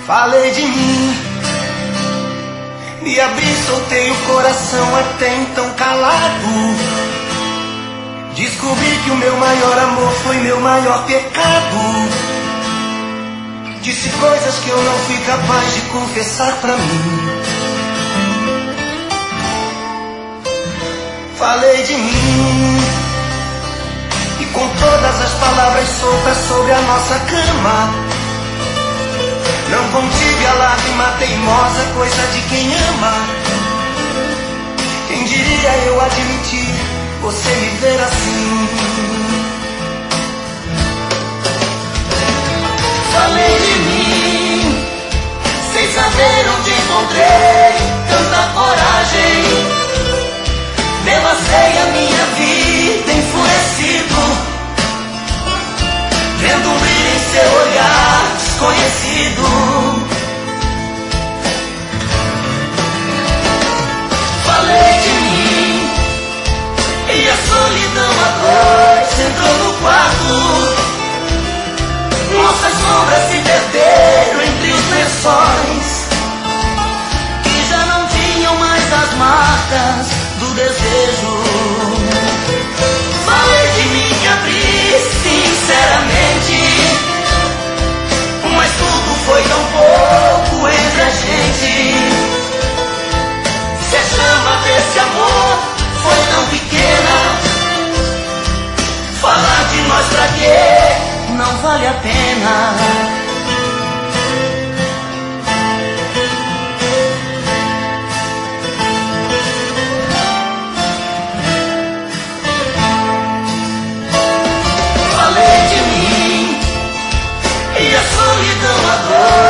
Falei de mim, me abri, soltei o coração até então calado. Descobri que o meu maior amor foi meu maior pecado. Disse coisas que eu não fui capaz de confessar pra mim. Falei de mim, e com todas as palavras soltas sobre a nossa cama. Não contive a lágrima teimosa, coisa de quem ama. Quem diria eu admitir, você me ver assim. Falei de mim, sem saber onde encontrei tanta coragem. Devastei a minha vida enfurecido, vendo um brilho em seu olhar desconhecido. Falei de mim, e a solidão a dois entrou no quarto. Nossas sombras se perderam entre os lençóis, que já não tinham mais as marcas do desejo. Falei de mim, me abri sinceramente, mas tudo foi tão pouco entre a gente. Se a chama desse amor foi tão pequena, falar de nós pra quê? Não vale a pena. Falei de mim, e a solidão a dor